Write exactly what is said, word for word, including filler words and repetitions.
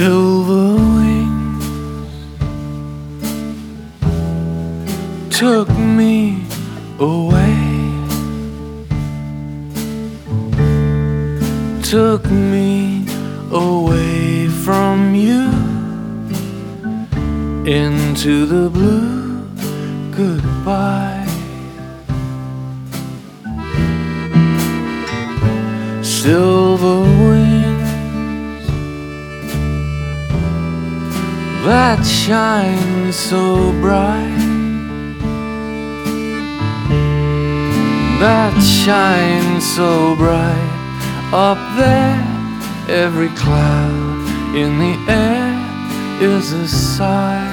Silver wings took me away, took me away from you into the blue goodbye. Silver wings that shine so bright, that shine so bright up there. Every cloud in the air is a sigh.